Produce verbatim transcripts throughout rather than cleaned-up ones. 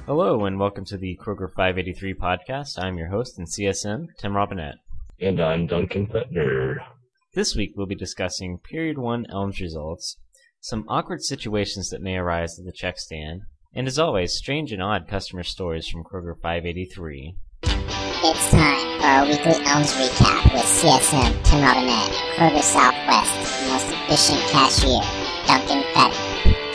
Hello and welcome to the Kroger five eighty-three podcast. I'm your host and C S M, Tim Robinette. And I'm Duncan Fettner. This week we'll be discussing Period one Elms results, some awkward situations that may arise at the check stand, and as always, strange and odd customer stories from Kroger five eighty-three. It's time for our weekly Elms recap with C S M, Tim Robinette, Kroger Southwest, most efficient cashier, Duncan Fettner.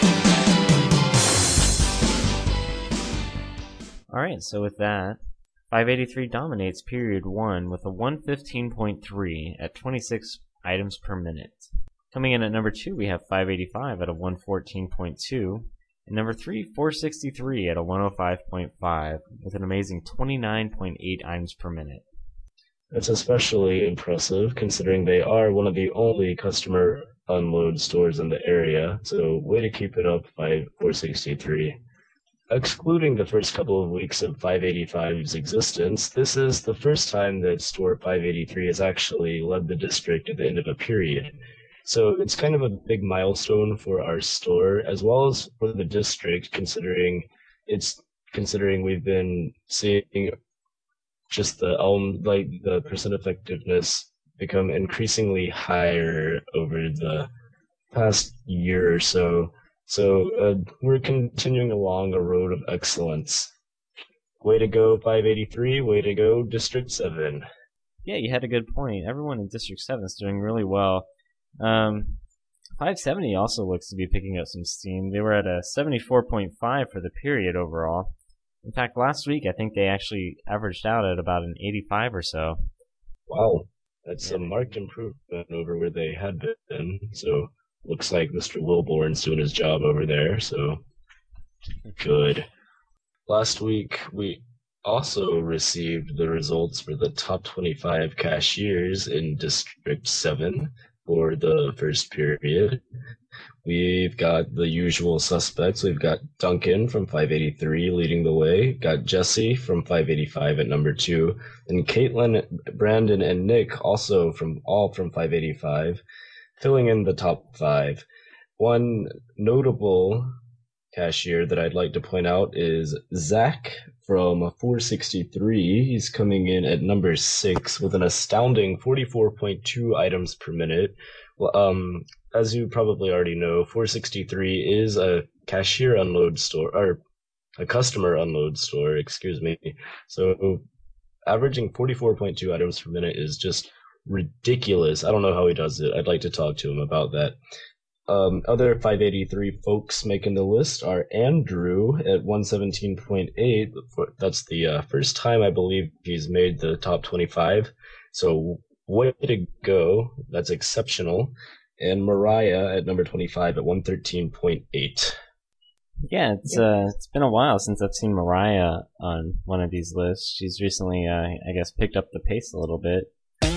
Alright, so with that, five eighty-three dominates Period one with a one fifteen point three at twenty-six items per minute. Coming in at number two, we have five eighty-five at a one fourteen point two, and number three, four sixty-three at a one oh five point five, with an amazing twenty-nine point eight items per minute. That's especially impressive considering they are one of the only customer unload stores in the area, so way to keep it up by four sixty-three. Excluding the first couple of weeks of five eighty-five's existence, this is the first time that store five eighty-three has actually led the district at the end of a period. So it's kind of a big milestone for our store as well as for the district, considering it's considering we've been seeing just the elm like the percent effectiveness become increasingly higher over the past year or so. So uh, we're continuing along a road of excellence. Way to go, five eighty-three. Way to go, District seven. Yeah, you had a good point. Everyone in District seven is doing really well. Um, five seventy also looks to be picking up some steam. They were at a seventy-four point five for the period overall. In fact, last week I think they actually averaged out at about an eighty-five or so. Wow, that's a marked improvement over where they had been. So looks like Mister Wilborn's doing his job over there, so good. Last week, we also received the results for the top twenty-five cashiers in District seven for the first period. We've got the usual suspects. We've got Duncan from five eighty-three leading the way. Got Jesse from five eighty-five at number two. And Caitlin, Brandon, and Nick also from all from five eighty-five. Filling in the top five. One notable cashier that I'd like to point out is Zach from four sixty-three. He's coming in at number six with an astounding forty-four point two items per minute. Well, um, as you probably already know, four sixty-three is a cashier unload store, or a customer unload store, excuse me. So averaging forty-four point two items per minute is just ridiculous. I don't know how he does it. I'd like to talk to him about that. Um, other five eighty-three folks making the list are Andrew at one seventeen point eight. That's the uh, first time I believe he's made the top twenty-five. So way to go. That's exceptional. And Mariah at number twenty-five at one thirteen point eight. Yeah, it's uh, it's been a while since I've seen Mariah on one of these lists. She's recently, uh, I guess, picked up the pace a little bit.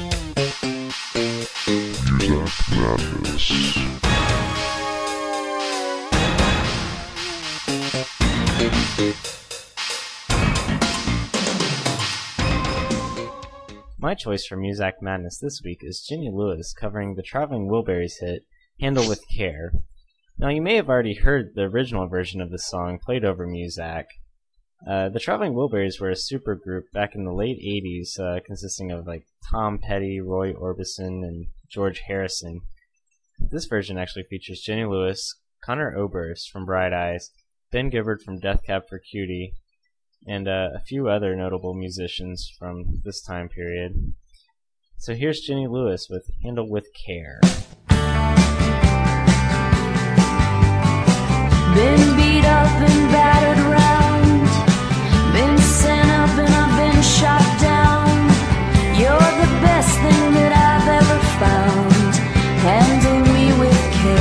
My choice for Muzak Madness this week is Ginny Lewis covering the Traveling Wilburys hit Handle with Care. Now, you may have already heard the original version of the song played over Muzak. Uh, the Traveling Wilburys were a supergroup back in the late eighties, uh, consisting of like Tom Petty, Roy Orbison, and George Harrison. This version actually features Jenny Lewis, Conor Oberst from Bright Eyes, Ben Gibbard from Death Cab for Cutie, and uh, a few other notable musicians from this time period. So here's Jenny Lewis with Handle with Care. Been beat up and battered round, been sent up and I've been shot down. You're the best thing that I've ever found. Handle me with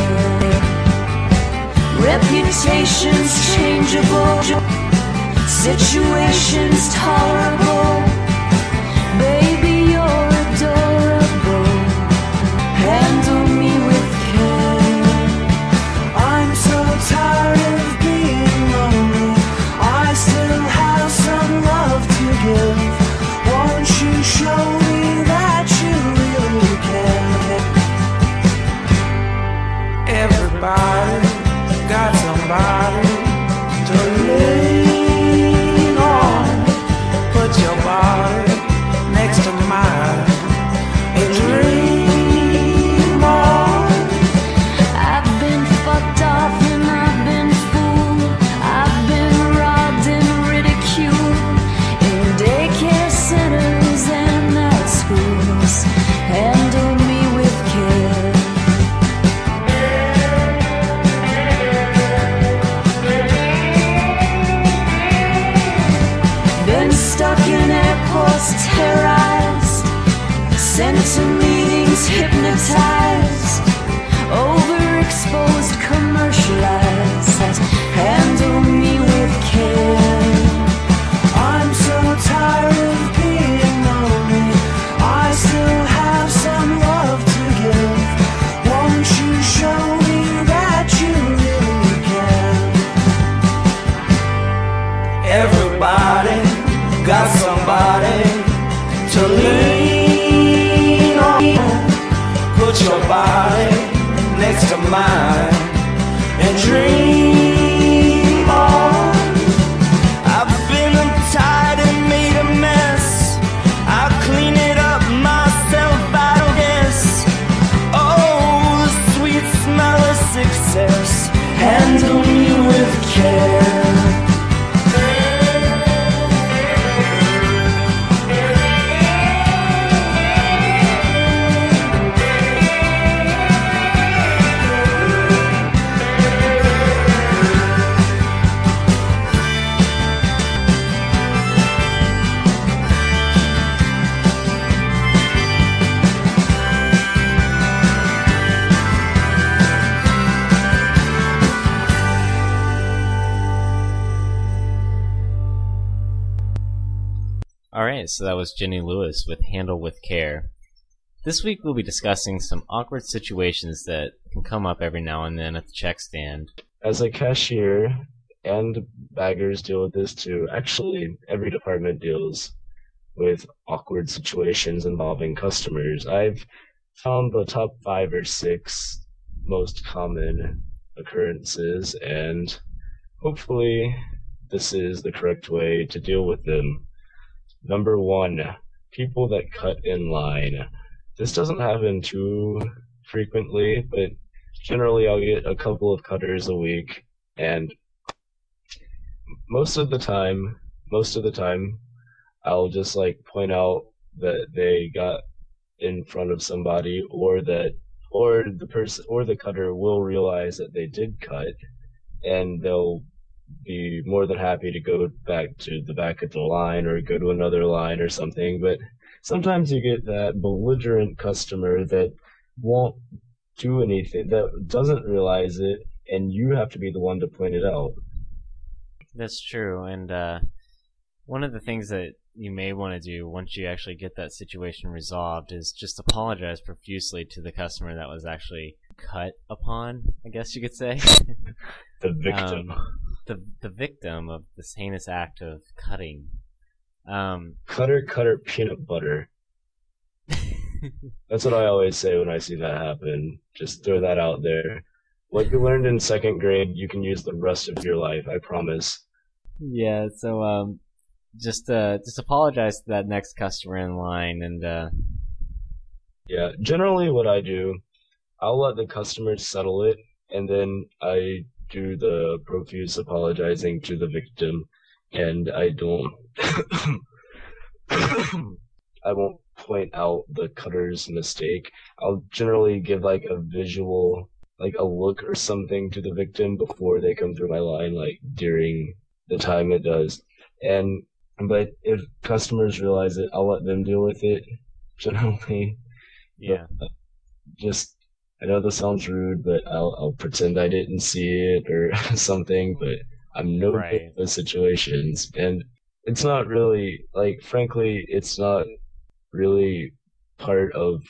care. Reputations changeable, situations tolerable. Baby, you're adorable. Handle me with care. I'm so tired of being lonely. I still have some love to give. Won't you show me that you really care? Everybody got somebody to lean mind and dream on. I've been uptight and made a mess. I'll clean it up myself, I don't guess. Oh, the sweet smell of success. Handle me with care. Alright, so that was Jenny Lewis with Handle with Care. This week we'll be discussing some awkward situations that can come up every now and then at the check stand. As a cashier, and baggers deal with this too. Actually, every department deals with awkward situations involving customers. I've found the top five or six most common occurrences, and hopefully this is the correct way to deal with them. Number one, people that cut in line. This doesn't happen too frequently, but generally I'll get a couple of cutters a week, and most of the time, most of the time, I'll just like point out that they got in front of somebody, or that, or the person, or the cutter will realize that they did cut, and they'll be more than happy to go back to the back of the line or go to another line or something. But sometimes you get that belligerent customer that won't do anything, that doesn't realize it, and you have to be the one to point it out. That's true, and uh, one of the things that you may want to do once you actually get that situation resolved is just apologize profusely to the customer that was actually cut upon, I guess you could say. The victim. Um, the the victim of this heinous act of cutting. Um, Cutter, cutter, peanut butter. That's what I always say when I see that happen. Just throw that out there. What you learned in second grade, you can use the rest of your life, I promise. yeah, so um, just uh, just apologize to that next customer in line, and uh, Yeah, generally what I do, I'll let the customers settle it, and then I do the profuse apologizing to the victim, and I don't I won't point out the cutter's mistake. I'll generally give like a visual, like a look or something to the victim before they come through my line, like during the time it does. And but if customers realize it, I'll let them deal with it generally. yeah. But, uh, just I know this sounds rude, but I'll I'll pretend I didn't see it or something, but I'm no good Right. at those situations. And it's not really, like, frankly, it's not really part of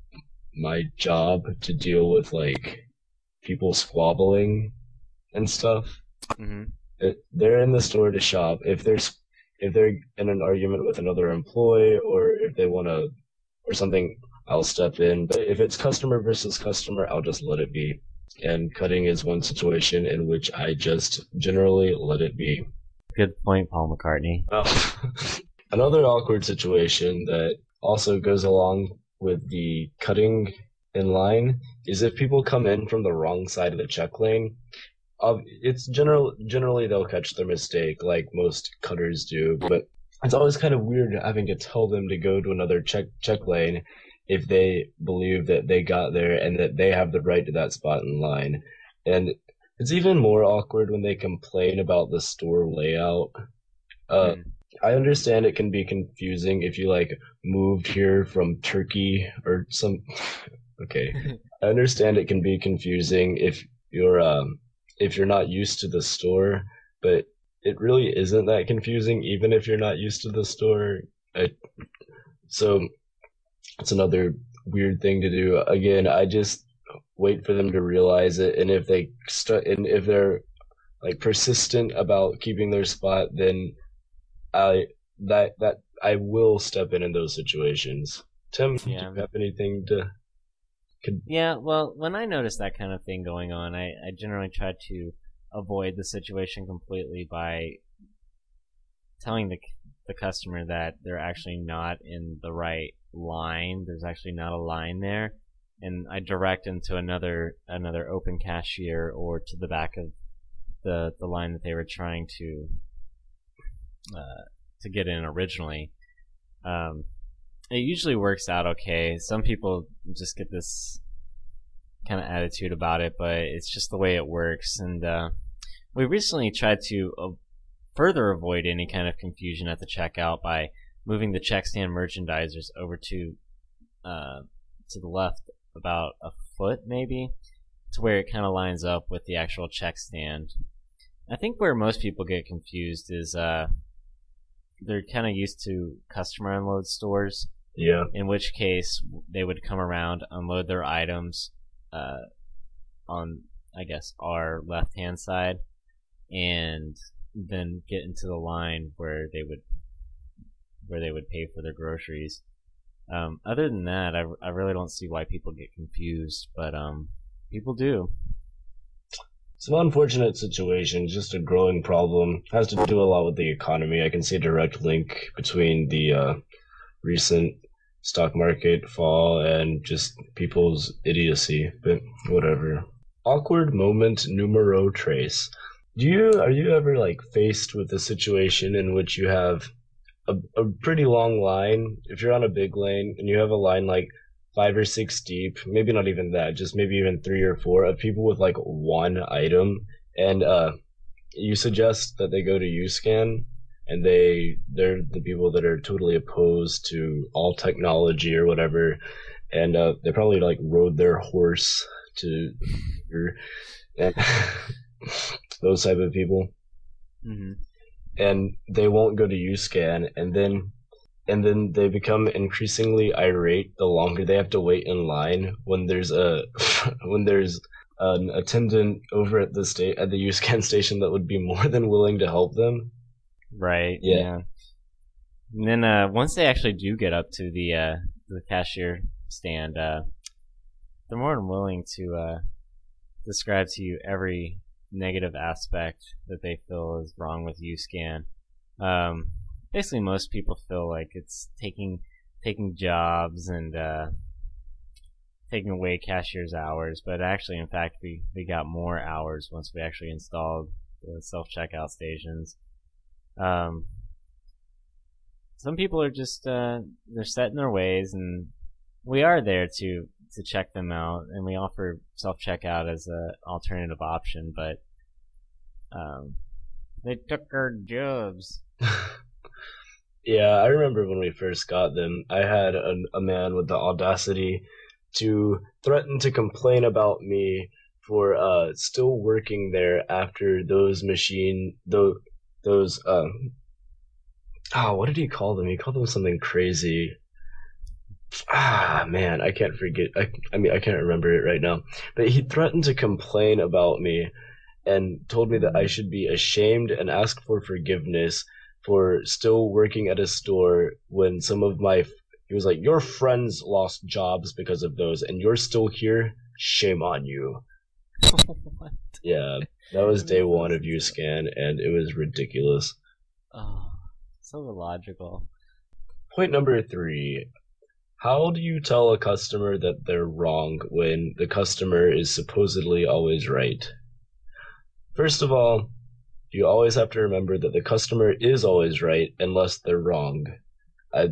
my job to deal with, like, people squabbling and stuff. hmm It, they're in the store to shop. If there's if they're in an argument with another employee, or if they want to, or something, I'll step in. But if it's customer versus customer, I'll just let it be. And cutting is one situation in which I just generally let it be. Good point, Paul McCartney. Oh. Another awkward situation that also goes along with the cutting in line is if people come in from the wrong side of the check lane. Uh, it's general, generally they'll catch their mistake like most cutters do, but it's always kind of weird having to tell them to go to another check check lane if they believe that they got there and that they have the right to that spot in line. And it's even more awkward when they complain about the store layout. Uh, Mm. I understand it can be confusing if you like moved here from Turkey or some. Okay, I understand it can be confusing if you're um if you're not used to the store, but it really isn't that confusing even if you're not used to the store. I, so it's another weird thing to do. Again, I just wait for them to realize it, and if they st- and if they're like persistent about keeping their spot, then I that that I will step in in those situations. Tim, Yeah. do you have anything to Could, Yeah, well, when I notice that kind of thing going on, I, I generally try to avoid the situation completely by telling the the customer that they're actually not in the right line. There's actually not a line there, and I direct them to another another open cashier or to the back of the the line that they were trying to uh, to get in originally. Um, it usually works out okay. Some people just get this kind of attitude about it, but it's just the way it works. And uh, we recently tried to uh, further avoid any kind of confusion at the checkout by moving the check stand merchandisers over to uh, to the left about a foot, maybe, to where it kind of lines up with the actual check stand. I think where most people get confused is uh, they're kind of used to customer unload stores. yeah. In which case, they would come around, unload their items uh, on, I guess, our left-hand side, and then get into the line where they would where they would pay for their groceries. Um, other than that, I, I really don't see why people get confused, but um, people do. It's an unfortunate situation, just a growing problem. Has to do a lot with the economy. I can see a direct link between the uh, recent stock market fall and just people's idiocy, but whatever. Awkward moment numero tres. Do you are you ever like faced with a situation in which you have a, a pretty long line? If you're on a big lane and you have a line like five or six deep, maybe not even that, just maybe even three or four of people with like one item, and uh, you suggest that they go to U-Scan, and they they're the people that are totally opposed to all technology or whatever, and uh, they probably like rode their horse to and those type of people, Mm-hmm. and they won't go to U-Scan, and then and then they become increasingly irate the longer they have to wait in line when there's a when there's an attendant over at the sta- at the U-Scan station that would be more than willing to help them. Right. Yeah. Yeah. And then uh, once they actually do get up to the uh, the cashier stand, uh, they're more than willing to uh, describe to you every negative aspect that they feel is wrong with U-Scan. Um, basically, most people feel like it's taking taking jobs and uh, taking away cashiers' hours, but actually, in fact, we, we got more hours once we actually installed the self-checkout stations. Um, some people are just uh, they're set in their ways, and we are there to to check them out, and we offer self-checkout as an alternative option, but um, they took our jobs. Yeah, I remember when we first got them, I had a, a man with the audacity to threaten to complain about me for uh, still working there after those machine, those, those, um, oh, what did he call them? He called them something crazy. Ah, man, I can't forget. I, I mean, I can't remember it right now. But he threatened to complain about me and told me that I should be ashamed and ask for forgiveness for still working at a store when some of my, he was like, your friends lost jobs because of those, and you're still here? Shame on you. What? Yeah, that was day one of U-Scan, and it was ridiculous. Oh, so illogical. Point number three. How do you tell a customer that they're wrong when the customer is supposedly always right? First of all, you always have to remember that the customer is always right unless they're wrong. I,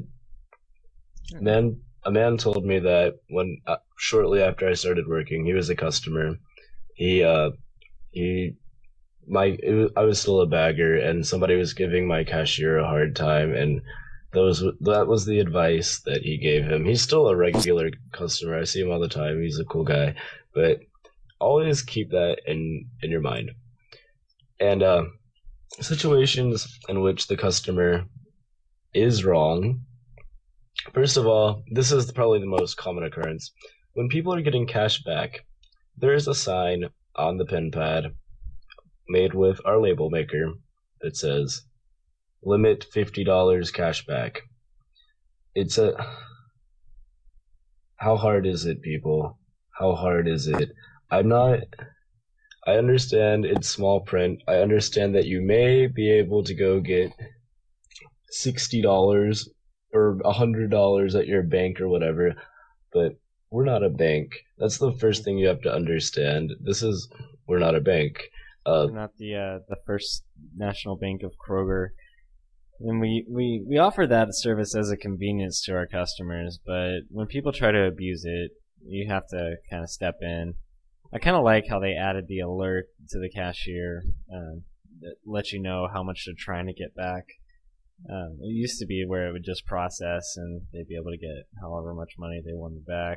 man, a man told me that when uh, shortly after I started working, he was a customer. He, uh, he, my, it was, I was still a bagger, and somebody was giving my cashier a hard time, and those that was the advice that he gave him. He's still a regular customer. I see him all the time. He's a cool guy, but always keep that in in your mind. And uh, situations in which the customer is wrong. First of all, this is probably the most common occurrence. When people are getting cash back, there is a sign on the pen pad made with our label maker that says, limit fifty dollars cash back. It's a... How hard is it, people? how hard is it? I'm not. I understand it's small print. I understand that you may be able to go get sixty dollars or a hundred dollars at your bank or whatever, but we're not a bank. That's the first thing you have to understand. This is we're not a bank. Uh, We're not the uh, the First National Bank of Kroger. And we, we, we offer that service as a convenience to our customers, but when people try to abuse it, you have to kind of step in. I kind of like how they added the alert to the cashier um, that lets you know how much they're trying to get back. Um, it used to be where it would just process and they'd be able to get however much money they wanted back.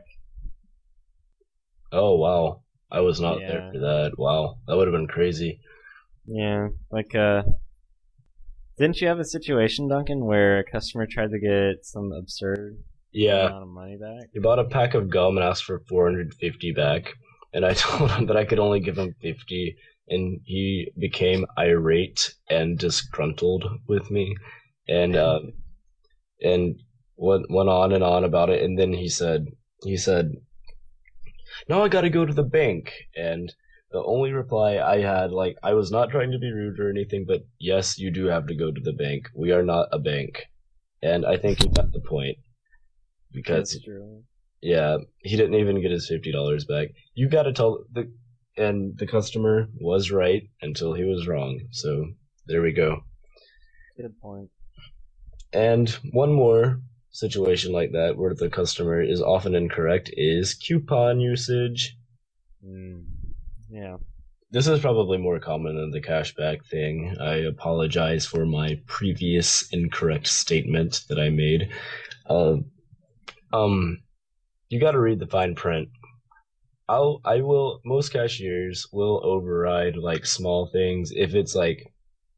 oh wow, I was not Yeah. there for that. Wow, that would have been crazy. Yeah, like uh, didn't you have a situation, Duncan, where a customer tried to get some absurd Yeah, amount of money back? he bought a pack of gum and asked for four hundred fifty back, and I told him that I could only give him fifty, and he became irate and disgruntled with me, and um, and went went on and on about it, and then he said he said, "Now I got to go to the bank," and the only reply I had, like, I was not trying to be rude or anything, but yes, you do have to go to the bank. We are not a bank, and I think he got the point because. That's true. Yeah, he didn't even get his fifty dollars back. You gotta tell the, and the customer was right until he was wrong. So there we go. Good point. And one more situation like that where the customer is often incorrect is coupon usage. Mm, yeah. This is probably more common than the cashback thing. I apologize for my previous incorrect statement that I made. Uh, um. You got to read the fine print. I'll, I will, most cashiers will override like small things if it's like,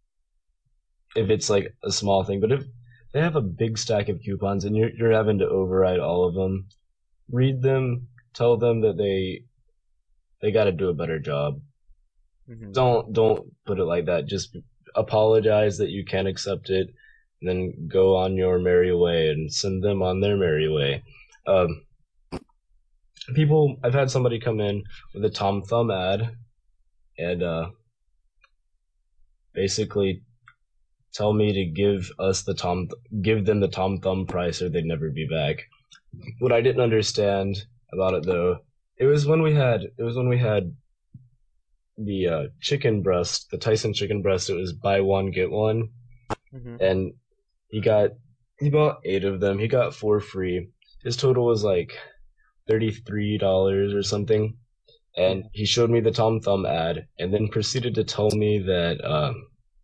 if it's like a small thing, but if they have a big stack of coupons and you're, you're having to override all of them, read them, tell them that they, they got to do a better job. Mm-hmm. Don't, don't put it like that. Just apologize that you can't accept it, and then go on your merry way and send them on their merry way. Um, People, I've had somebody come in with a Tom Thumb ad and uh, basically tell me to give us the Tom, give them the Tom Thumb price or they'd never be back. What I didn't understand about it though, it was when we had, it was when we had the uh, chicken breast, the Tyson chicken breast. It was buy one get one, Mm-hmm. and he got, he bought eight of them. He got four free. His total was like thirty-three dollars or something, and he showed me the Tom Thumb ad and then proceeded to tell me that um,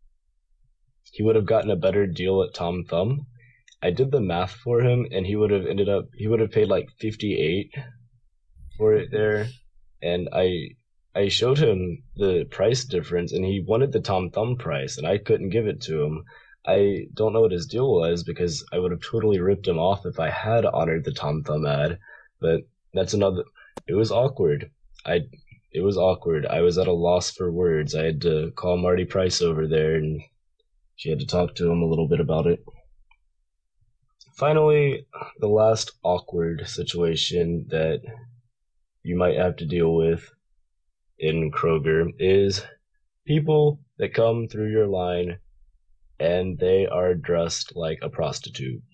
he would have gotten a better deal at Tom Thumb. I did the math for him, and he would have ended up, he would have paid like fifty-eight for it there, and I I showed him the price difference, and he wanted the Tom Thumb price, and I couldn't give it to him. I don't know what his deal was because I would have totally ripped him off if I had honored the Tom Thumb ad, but that's another. It was awkward. I. It was awkward. I was at a loss for words. I had to call Marty Price over there, and she had to talk to him a little bit about it. Finally, the last awkward situation that you might have to deal with in Kroger is people that come through your line and they are dressed like a prostitute.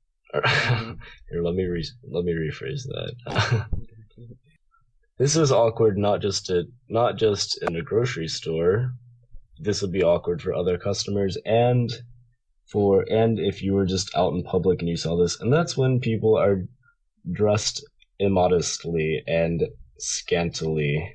Here, let me re- let me rephrase that. This is awkward not just at not just in a grocery store. This would be awkward for other customers and for and if you were just out in public and you saw this. And that's when people are dressed immodestly and scantily.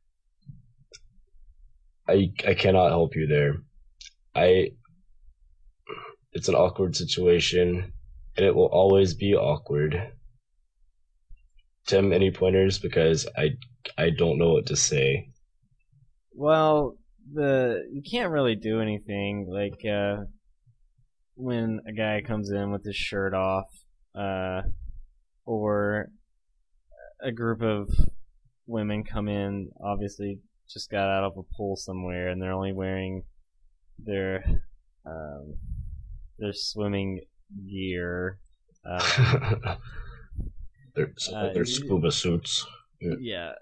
I I cannot help you there. I it's an awkward situation. And it will always be awkward. Tim, any pointers? Because I, I don't know what to say. Well, the you can't really do anything. Like uh, when a guy comes in with his shirt off, uh, or a group of women come in, obviously just got out of a pool somewhere, and they're only wearing their um, their swimming gear. Uh, they're, uh, they're scuba suits. Yeah.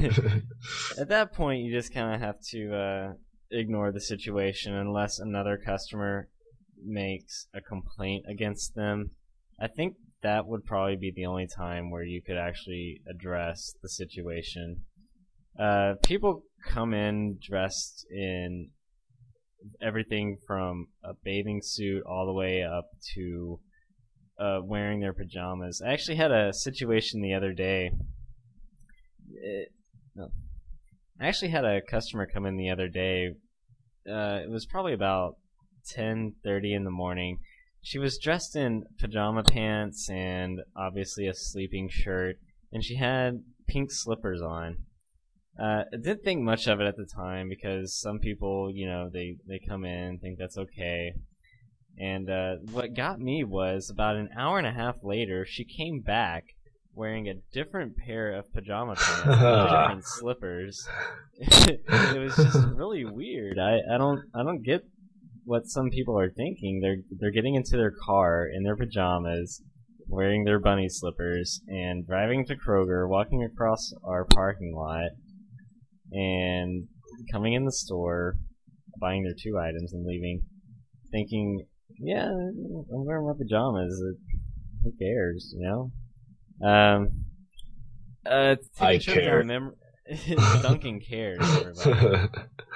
At that point, you just kind of have to uh, ignore the situation unless another customer makes a complaint against them. I think that would probably be the only time where you could actually address the situation. Uh, people come in dressed in everything from a bathing suit all the way up to uh, wearing their pajamas. I actually had a situation the other day. It, no. I actually had a customer come in the other day. Uh, it was probably about ten thirty in the morning. She was dressed in pajama pants and obviously a sleeping shirt, and she had pink slippers on. Uh, I didn't think much of it at the time because some people, you know, they, they come in and think that's okay. And uh, what got me was about an hour and a half later, she came back wearing a different pair of pajama pants and different slippers. It was just really weird. I, I don't I don't get what some people are thinking. They're they're getting into their car in their pajamas, wearing their bunny slippers, and driving to Kroger, walking across our parking lot, and coming in the store, buying their two items and leaving, thinking, yeah, I'm wearing my pajamas. Who cares, you know? Um, uh, take I a trip care. down mem- Duncan cares, everybody.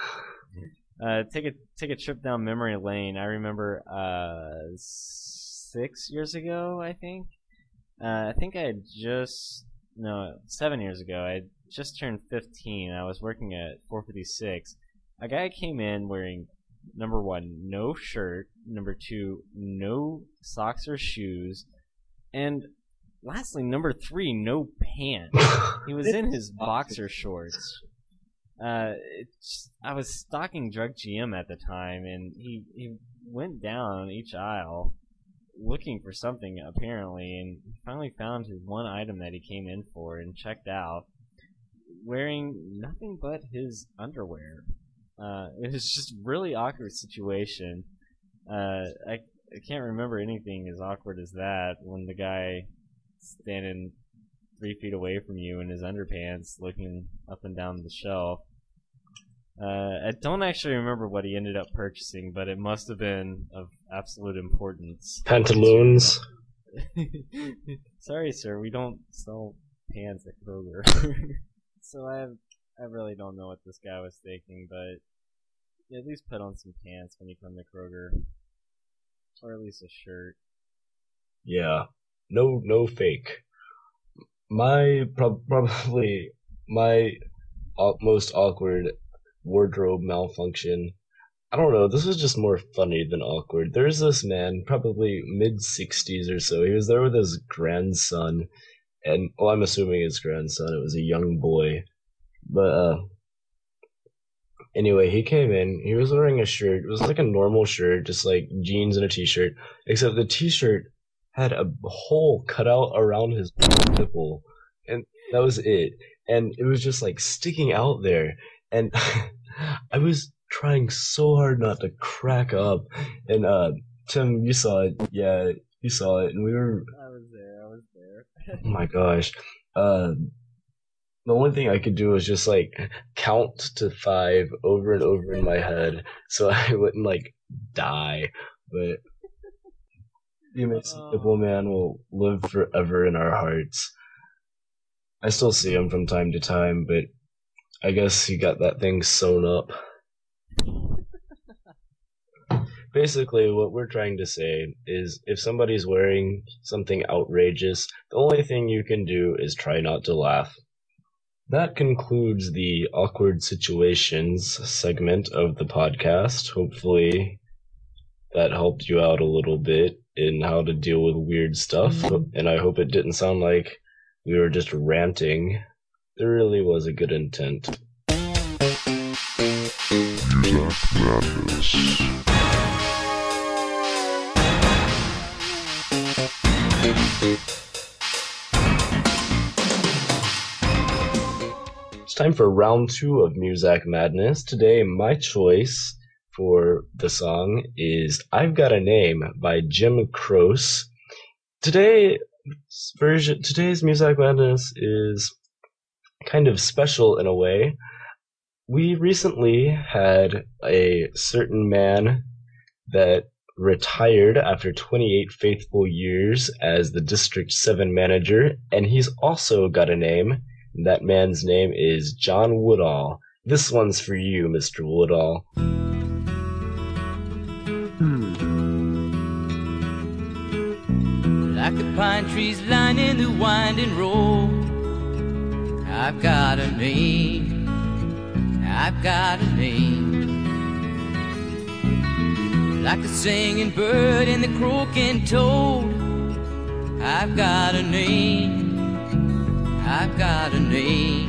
Uh, take a take a trip down memory lane. I remember uh, six years ago, I think. Uh, I think I had just no seven years ago. I had just turned fifteen. I was working at four fifty-six. A guy came in wearing number one, no shirt. Number two, no socks or shoes, and lastly, number three, no pants. He was in his boxer shorts. Uh, it's, I was stocking Drug G M at the time, and he, he went down each aisle looking for something, apparently, and finally found his one item that he came in for and checked out, wearing nothing but his underwear. Uh, it was just a really awkward situation. Uh, I, I can't remember anything as awkward as that when the guy standing three feet away from you in his underpants looking up and down the shelf. Uh, I don't actually remember what he ended up purchasing, but it must have been of absolute importance. Pantaloons. Sorry, sir, we don't sell pants at Kroger. So I I really don't know what this guy was thinking, but at least put on some pants when you come to Kroger. Or at least a shirt. Yeah. No, no fake. My, prob- probably, my au- most awkward wardrobe malfunction. I don't know, this was just more funny than awkward. There's this man, probably mid-sixties or so. He was there with his grandson, and, well, I'm assuming his grandson. It was a young boy. But, uh, anyway, he came in. He was wearing a shirt. It was like a normal shirt, just like jeans and a t-shirt, except the t-shirt had a hole cut out around his nipple, and that was it. And it was just like sticking out there. And I was trying so hard not to crack up. And uh, Tim, you saw it. Yeah, you saw it. And we were. I was there. I was there. Oh my gosh. Uh, the only thing I could do was just like count to five over and over in my head, so I wouldn't like die. But the amazing Nipple Man will live forever in our hearts. I still see him from time to time, but I guess he got that thing sewn up. Basically, what we're trying to say is if somebody's wearing something outrageous, the only thing you can do is try not to laugh. That concludes the awkward situations segment of the podcast. Hopefully that helped you out a little bit in how to deal with weird stuff, and I hope it didn't sound like we were just ranting. There really was a good intent. Muzak Madness. It's time for round two of Muzak Madness. Today, my choice for the song is I've Got a Name by Jim Croce. Today, version, today's Muzak Madness is kind of special in a way. We recently had a certain man that retired after twenty-eight faithful years as the District seven manager, and he's also got a name. And that man's name is John Woodall. This one's for you, Mister Woodall. Like the pine trees lining the winding road, I've got a name, I've got a name. Like the singing bird and the croaking toad, I've got a name, I've got a name.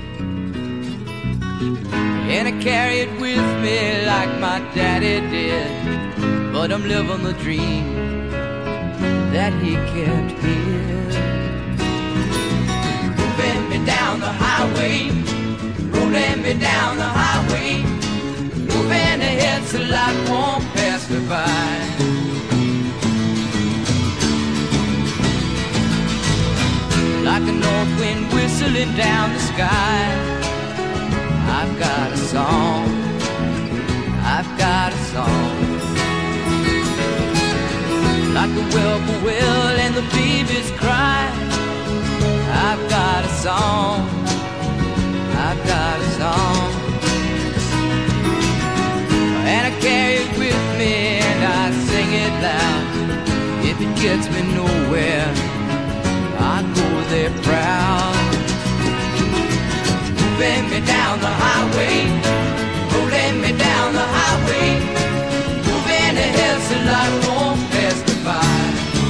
And I carry it with me like my daddy did, but I'm living the dream that he kept here. Moving me down the highway, rolling me down the highway, moving ahead so life won't pass me by. Like a north wind whistling down the sky, I've got a song, I've got a song. Like the whippoorwill and the babies cry, I've got a song, I've got a song. And I carry it with me and I sing it loud. If it gets me nowhere, I go there proud. Moving me down the highway, rolling me down the highway, moving ahead so life won't pass me by.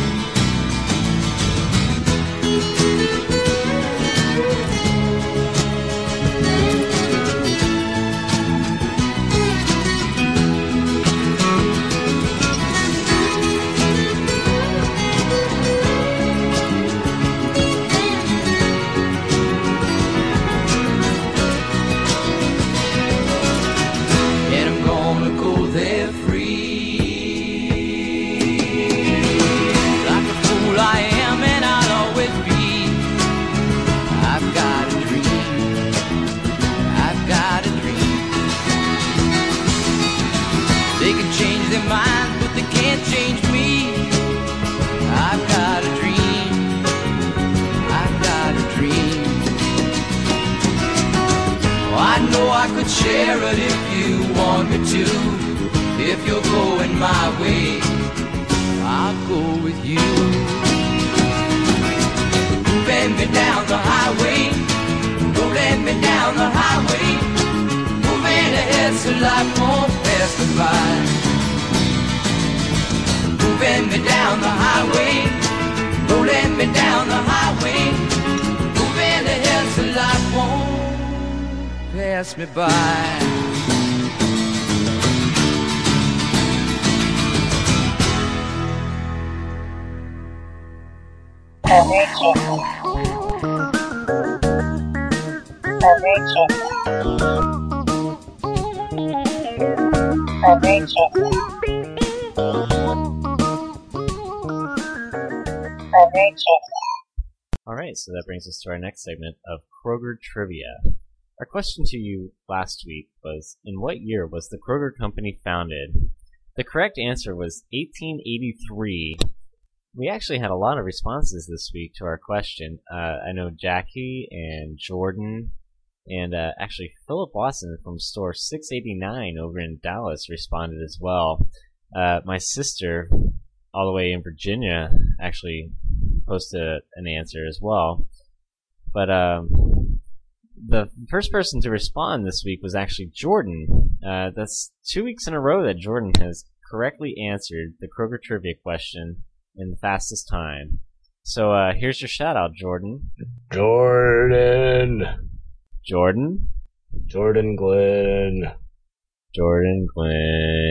Share it if you want me to. If you're going my way, I'll go with you. Moving me down the highway, rolling me down the highway, moving ahead so life won't pass me by. Moving me down the highway, rolling me down the highway, moving ahead so life won't pass me by. Alright, so that brings us to our next segment of Kroger Trivia. Our question to you last week was, in what year was the Kroger Company founded? The correct answer was eighteen eighty-three. We actually had a lot of responses this week to our question. Uh, I know Jackie and Jordan and uh, actually Philip Watson from store six eighty-nine over in Dallas responded as well. Uh, my sister, all the way in Virginia, actually posted an answer as well. But um, the first person to respond this week was actually Jordan. Uh, that's two weeks in a row that Jordan has correctly answered the Kroger Trivia question in the fastest time. So uh, here's your shout out, Jordan. Jordan. Jordan. Jordan Glenn. Jordan Glenn.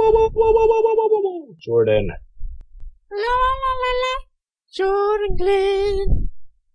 Jordan. La la la la la. Jordan Glenn.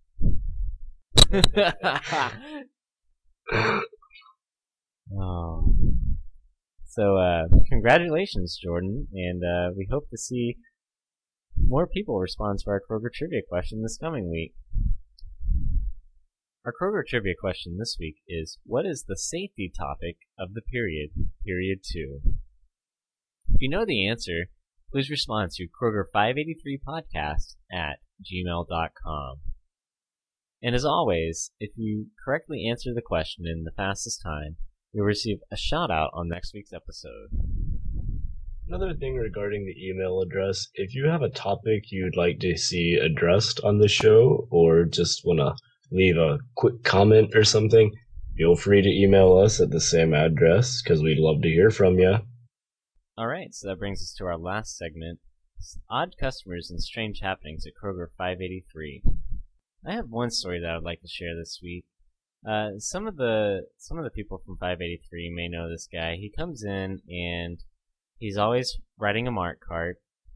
Oh. So, uh, congratulations, Jordan, and uh, we hope to see more people respond to our Kroger Trivia question this coming week. Our Kroger trivia question this week is, what is the safety topic of the period, period two? If you know the answer, please respond to Kroger five eighty-three podcast at gmail dot com. And as always, if you correctly answer the question in the fastest time, you'll receive a shout-out on next week's episode. Another thing regarding the email address, if you have a topic you'd like to see addressed on the show, or just want to leave a quick comment or something, feel free to email us at the same address, because we'd love to hear from you. Alright, so that brings us to our last segment, Odd Customers and Strange Happenings at Kroger five eighty-three. I have one story that I'd like to share this week. Uh, some of the some of the people from five eighty-three may know this guy. He comes in and he's always riding a Mart cart,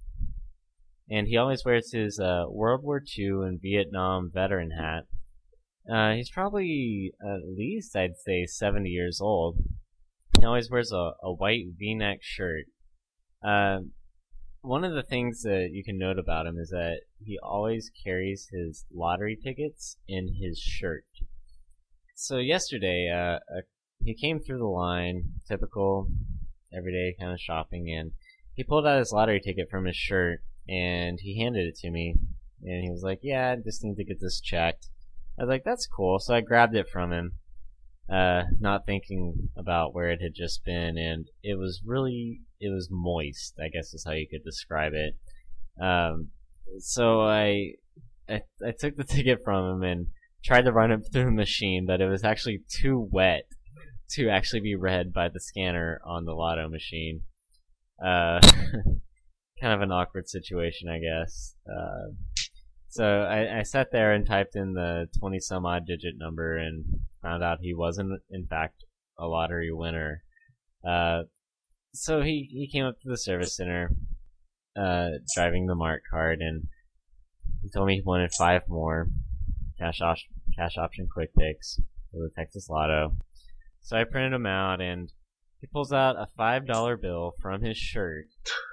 and he always wears his uh, World War Two and Vietnam veteran hat. Uh, he's probably at least, I'd say, seventy years old. He always wears a, a white V-neck shirt. Uh, one of the things that you can note about him is that he always carries his lottery tickets in his shirt. So yesterday, uh, uh, he came through the line, typical everyday kind of shopping, and he pulled out his lottery ticket from his shirt, and he handed it to me, and he was like, yeah, I just need to get this checked. I was like, that's cool, so I grabbed it from him, uh, not thinking about where it had just been, and it was really, it was moist, I guess is how you could describe it. Um, so I, I, I took the ticket from him and tried to run it through the machine, but it was actually too wet to actually be read by the scanner on the lotto machine. Uh, kind of an awkward situation, I guess. Uh, so I, I sat there and typed in the twenty some odd digit number and found out he wasn't, in fact, a lottery winner. Uh, so he, he came up to the service center, uh, driving the Mart card, and he told me he wanted five more cash, op- cash option quick picks for the Texas Lotto. So I printed them out, and he pulls out a five dollar bill from his shirt,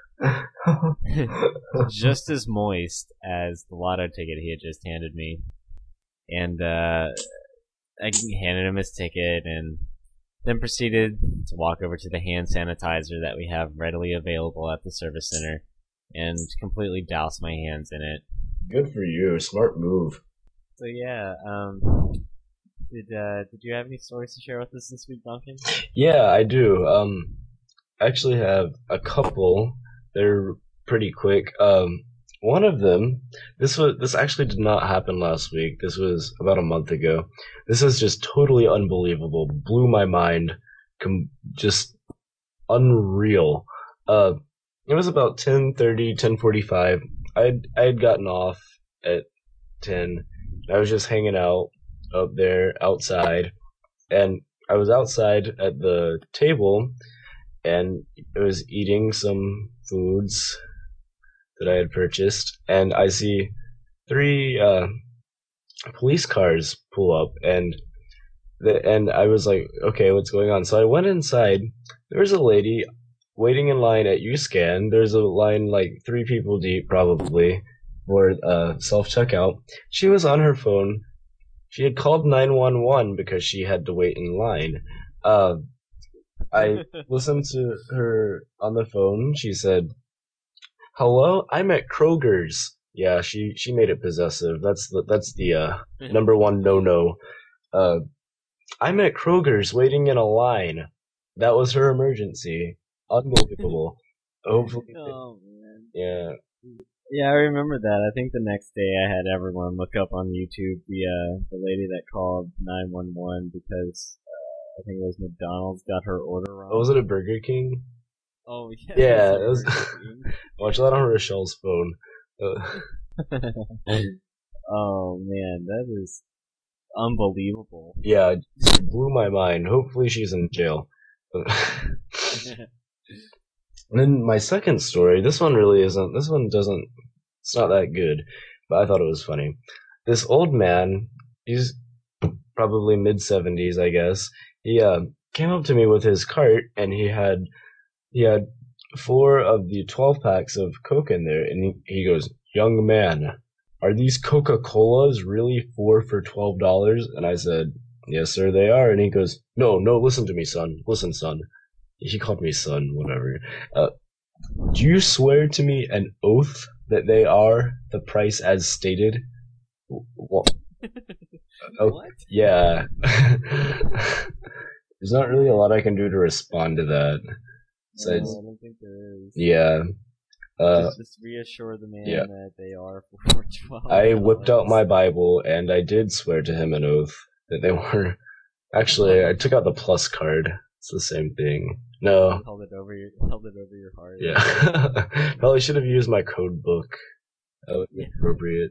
just as moist as the lotto ticket he had just handed me. And uh, I handed him his ticket, and then proceeded to walk over to the hand sanitizer that we have readily available at the service center, and completely douse my hands in it. Good for you. Smart move. So yeah, um... Did uh, did you have any stories to share with us this week, Duncan? Yeah, I do. Um, I actually have a couple. They're pretty quick. Um, one of them, this was this actually did not happen last week. This was about a month ago. This is just totally unbelievable. Blew my mind. Com- just unreal. Uh, it was about ten thirty, ten forty-five. I'd I had gotten off at ten. I was just hanging out up there outside, and I was outside at the table, and I was eating some foods that I had purchased, and I see three uh, police cars pull up, and the, and I was like, okay, what's going on? So I went inside. There was a lady waiting in line at U-Scan. There's a line like three people deep, probably, for uh, self-checkout. She was on her phone. She had called nine one one because she had to wait in line. Uh, I listened to her on the phone. She said, hello, I'm at Kroger's. Yeah, she, she made it possessive. That's the, that's the uh, number one no-no. Uh, I'm at Kroger's waiting in a line. That was her emergency. Unbelievable. Hopefully. Oh, man. Yeah. Yeah, I remember that. I think the next day I had everyone look up on YouTube the uh, the lady that called nine one one because uh, I think it was McDonald's got her order wrong. Oh, was it a Burger King? Oh, yeah. Yeah, it it was. Watch that on Rochelle's phone. Uh, oh, man, that is unbelievable. yeah, it just blew my mind. Hopefully she's in jail. And then my second story, this one really isn't, this one doesn't, it's not that good, but I thought it was funny. This old man, he's probably mid-seventies, I guess, he uh, came up to me with his cart, and he had, he had four of the twelve packs of Coke in there, and he, he goes, young man, are these Coca-Colas really four for twelve dollars? And I said, yes, sir, they are. And he goes, no, no, listen to me, son. Listen, son. He called me son, whatever. Uh, do you swear to me an oath that they are the price as stated? Well, oh, What? yeah. There's not really a lot I can do to respond to that. No, I Besides, don't think there is. yeah. Uh, just, just reassure the man yeah. that they are for twelve. I whipped out my Bible and I did swear to him an oath that they were. Actually, I took out the plus card. It's the same thing. No. Held it over your held it over your heart. Yeah. Probably should have used my code book. That would be Yeah. appropriate.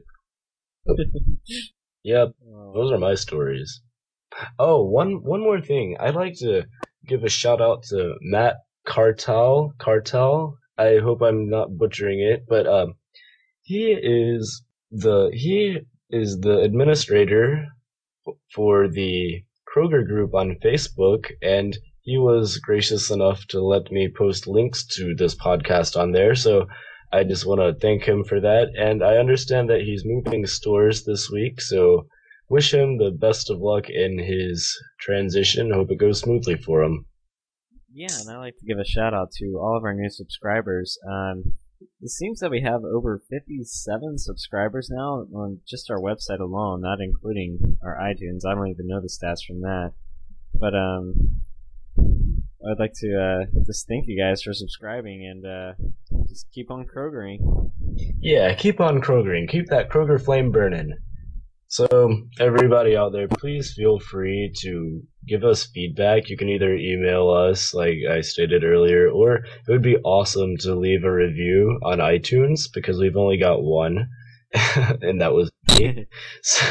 Yep. Oh. Those are my stories. Oh, one one more thing. I'd like to give a shout out to Matt Cartel. Cartel. I hope I'm not butchering it, but um, he is the he is the administrator f- for the Kroger group on Facebook, and he was gracious enough to let me post links to this podcast on there. So I just want to thank him for that. And I understand that he's moving stores this week, so wish him the best of luck in his transition. Hope it goes smoothly for him. Yeah, and I'd like to give a shout out to all of our new subscribers. Um, it seems that we have over fifty-seven subscribers now on just our website alone, not including our iTunes. I don't even know the stats from that. But um, I'd like to uh, just thank you guys for subscribing and uh, just keep on Krogering. Yeah, keep on Krogering. Keep that Kroger flame burning. So, everybody out there, please feel free to give us feedback. You can either email us, like I stated earlier, or it would be awesome to leave a review on iTunes, because we've only got one, and that was me. So,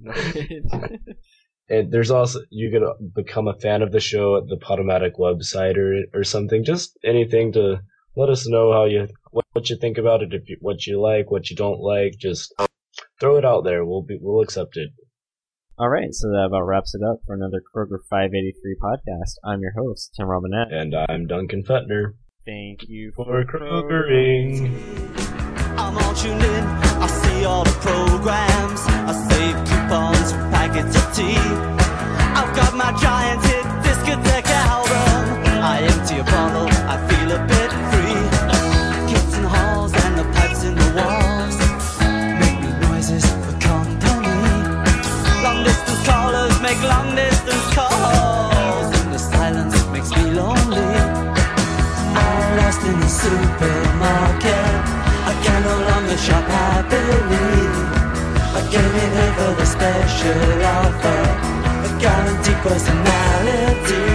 and there's also, you can become a fan of the show at the Podomatic website or or something. Just anything to let us know how you what, what you think about it, if you, what you like, what you don't like. Just throw it out there. We'll be we'll accept it. All right, so that about wraps it up for another Kroger five eighty-three podcast. I'm your host, Tim Robinette. And I'm Duncan Fettner. Thank you For for Krogering. I'm all tuned in, I see all the programs, I save coupons for packets of tea. I've got my giant hit discotheque album, I empty a bottle, I feel a bit free. Kids in the halls and the pipes in the walls make me noises for company. Long distance callers make long distance calls, and the silence makes me lonely. I'm lost in the supermarket, I can no longer shop happily. I came in here for the special offer, a guaranteed personality.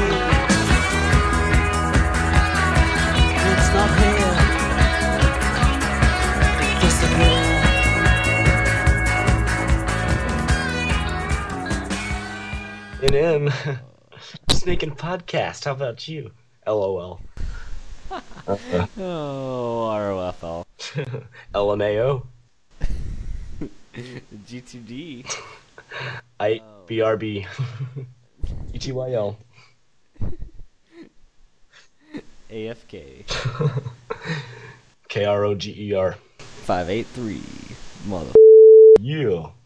It's not here, it disappeared. And M, just making podcast. How about you? LOL. Uh, Oh, R O F L. L M A O. G two D. I B R B. E T Y L. A F K. K R O G E R. five eight three. Mother. Yeah.